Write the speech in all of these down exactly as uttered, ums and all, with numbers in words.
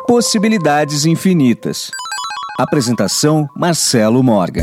Possibilidades Infinitas. Apresentação: Marcelo Morgan.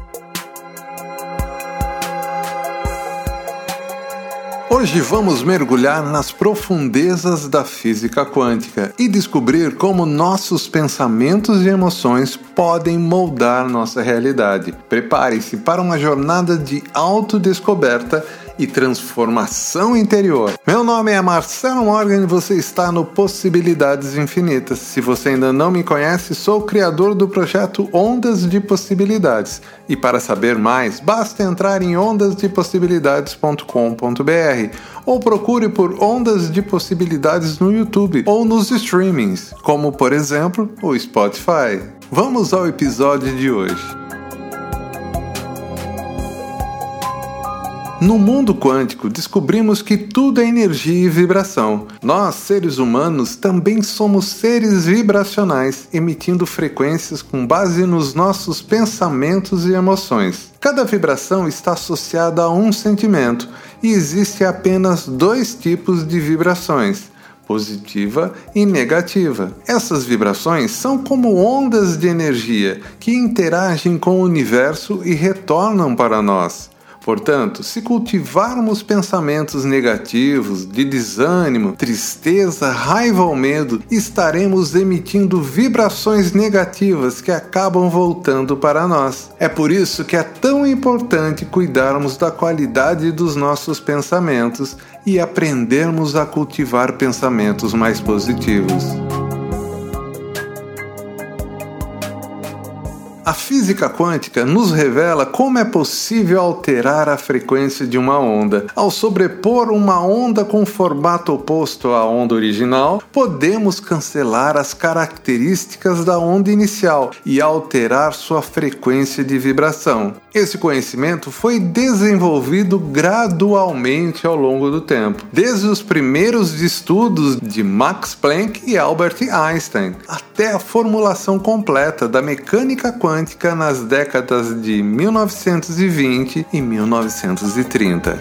Hoje vamos mergulhar nas profundezas da física quântica e descobrir como nossos pensamentos e emoções podem moldar nossa realidade. Prepare-se para uma jornada de autodescoberta e transformação interior. Meu nome é Marcelo Morgan e você está no Possibilidades Infinitas. Se você ainda não me conhece, sou o criador do projeto Ondas de Possibilidades. E para saber mais, basta entrar em ondas de possibilidades ponto com ponto b r ou procure por Ondas de Possibilidades no YouTube ou nos streamings, como por exemplo o Spotify. Vamos ao episódio de hoje. No mundo quântico, descobrimos que tudo é energia e vibração. Nós, seres humanos, também somos seres vibracionais, emitindo frequências com base nos nossos pensamentos e emoções. Cada vibração está associada a um sentimento, e existem apenas dois tipos de vibrações: positiva e negativa. Essas vibrações são como ondas de energia que interagem com o universo e retornam para nós. Portanto, se cultivarmos pensamentos negativos, de desânimo, tristeza, raiva ou medo, estaremos emitindo vibrações negativas que acabam voltando para nós. É por isso que é tão importante cuidarmos da qualidade dos nossos pensamentos e aprendermos a cultivar pensamentos mais positivos. A física quântica nos revela como é possível alterar a frequência de uma onda. Ao sobrepor uma onda com formato oposto à onda original, podemos cancelar as características da onda inicial e alterar sua frequência de vibração. Esse conhecimento foi desenvolvido gradualmente ao longo do tempo, desde os primeiros estudos de Max Planck e Albert Einstein, até a formulação completa da mecânica quântica nas décadas de mil novecentos e vinte e mil novecentos e trinta.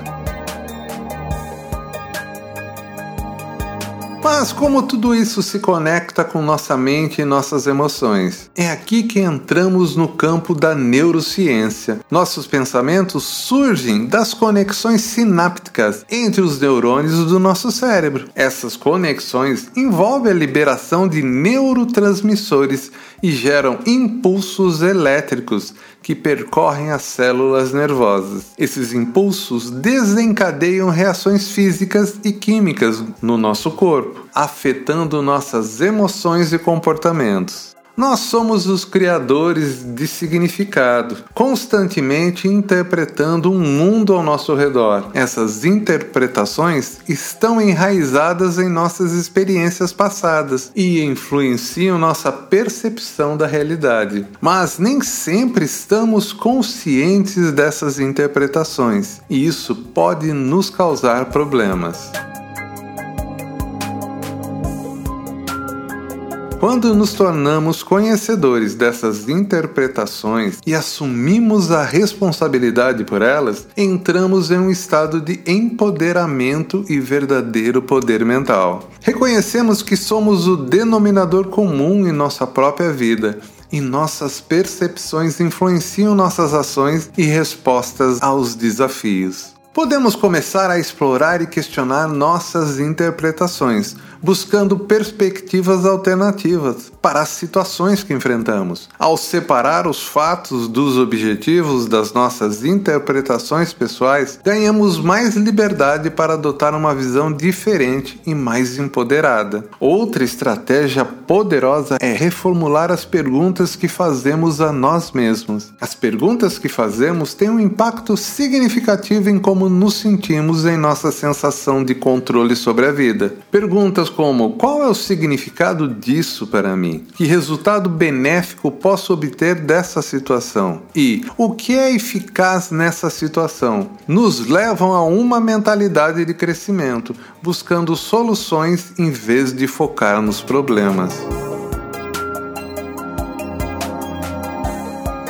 Mas como tudo isso se conecta com nossa mente e nossas emoções? É aqui que entramos no campo da neurociência. Nossos pensamentos surgem das conexões sinápticas entre os neurônios do nosso cérebro. Essas conexões envolvem a liberação de neurotransmissores e geram impulsos elétricos que percorrem as células nervosas. Esses impulsos desencadeiam reações físicas e químicas no nosso corpo, afetando nossas emoções e comportamentos. Nós somos os criadores de significado, constantemente interpretando um mundo ao nosso redor. Essas interpretações estão enraizadas em nossas experiências passadas e influenciam nossa percepção da realidade. Mas nem sempre estamos conscientes dessas interpretações, e isso pode nos causar problemas. Quando nos tornamos conhecedores dessas interpretações e assumimos a responsabilidade por elas, entramos em um estado de empoderamento e verdadeiro poder mental. Reconhecemos que somos o denominador comum em nossa própria vida, e nossas percepções influenciam nossas ações e respostas aos desafios. Podemos começar a explorar e questionar nossas interpretações, buscando perspectivas alternativas para as situações que enfrentamos. Ao separar os fatos dos objetivos das nossas interpretações pessoais, ganhamos mais liberdade para adotar uma visão diferente e mais empoderada. Outra estratégia poderosa é reformular as perguntas que fazemos a nós mesmos. As perguntas que fazemos têm um impacto significativo em como nos sentimos em nossa sensação de controle sobre a vida. Perguntas como: qual é o significado disso para mim? Que resultado benéfico posso obter dessa situação? E o que é eficaz nessa situação? Nos levam a uma mentalidade de crescimento, buscando soluções em vez de focar nos problemas.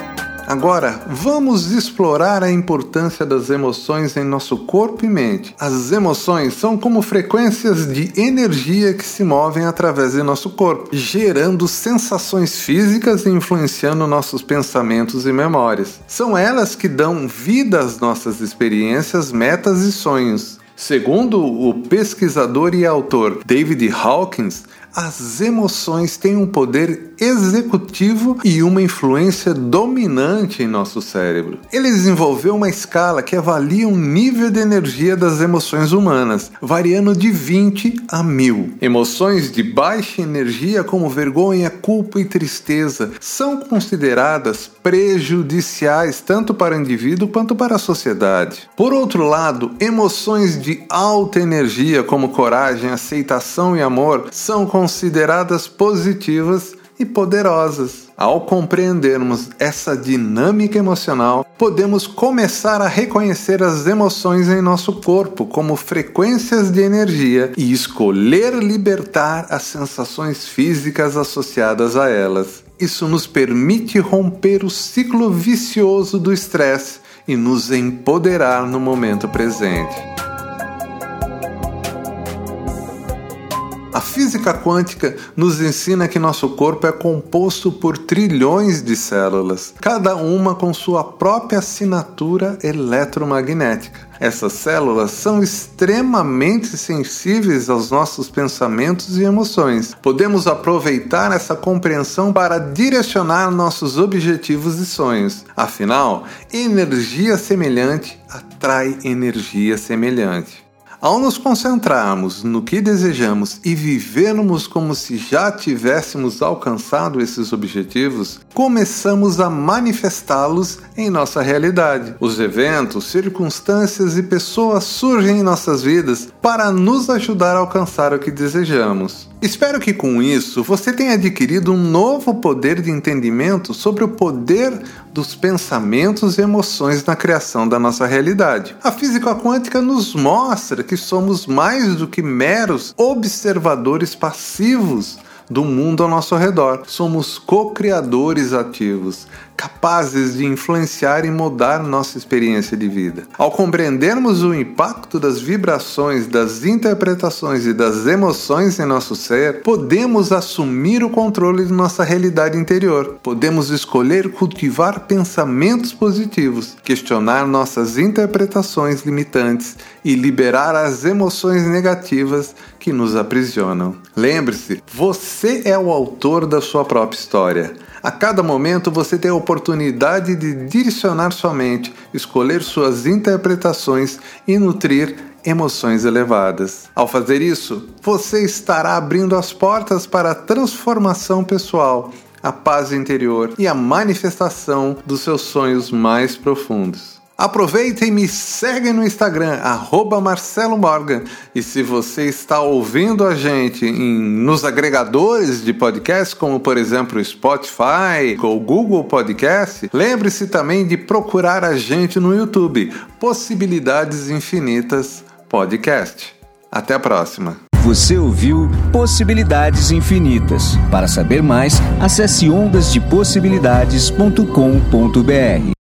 Agora, vamos explorar a importância das emoções em nosso corpo e mente. As emoções são como frequências de energia que se movem através de nosso corpo, gerando sensações físicas e influenciando nossos pensamentos e memórias. São elas que dão vida às nossas experiências, metas e sonhos. Segundo o pesquisador e autor David Hawkins, as emoções têm um poder executivo e uma influência dominante em nosso cérebro. Ele desenvolveu uma escala que avalia o nível de energia das emoções humanas, variando de vinte a mil. Emoções de baixa energia, como vergonha, culpa e tristeza, são consideradas prejudiciais tanto para o indivíduo quanto para a sociedade. Por outro lado, emoções de alta energia, como coragem, aceitação e amor, são consideradas positivas e poderosas. Ao compreendermos essa dinâmica emocional, podemos começar a reconhecer as emoções em nosso corpo como frequências de energia e escolher libertar as sensações físicas associadas a elas. Isso nos permite romper o ciclo vicioso do estresse e nos empoderar no momento presente. A física quântica nos ensina que nosso corpo é composto por trilhões de células, cada uma com sua própria assinatura eletromagnética. Essas células são extremamente sensíveis aos nossos pensamentos e emoções. Podemos aproveitar essa compreensão para direcionar nossos objetivos e sonhos. Afinal, energia semelhante atrai energia semelhante. Ao nos concentrarmos no que desejamos e vivermos como se já tivéssemos alcançado esses objetivos, começamos a manifestá-los em nossa realidade. Os eventos, circunstâncias e pessoas surgem em nossas vidas para nos ajudar a alcançar o que desejamos. Espero que com isso você tenha adquirido um novo poder de entendimento sobre o poder dos pensamentos e emoções na criação da nossa realidade. A física quântica nos mostra que somos mais do que meros observadores passivos do mundo ao nosso redor. Somos co-criadores ativos, capazes de influenciar e mudar nossa experiência de vida. Ao compreendermos o impacto das vibrações, das interpretações e das emoções em nosso ser, podemos assumir o controle de nossa realidade interior. Podemos escolher cultivar pensamentos positivos, questionar nossas interpretações limitantes e liberar as emoções negativas que nos aprisionam. Lembre-se, você é o autor da sua própria história. A cada momento você tem a oportunidade de direcionar sua mente, escolher suas interpretações e nutrir emoções elevadas. Ao fazer isso, você estará abrindo as portas para a transformação pessoal, a paz interior e a manifestação dos seus sonhos mais profundos. Aproveita e me segue no Instagram, arroba Marcelo Morgan. E se você está ouvindo a gente em, nos agregadores de podcast, como por exemplo o Spotify ou Google Podcast, lembre-se também de procurar a gente no YouTube, Possibilidades Infinitas Podcast. Até a próxima. Você ouviu Possibilidades Infinitas. Para saber mais, acesse ondas de possibilidades ponto com ponto br.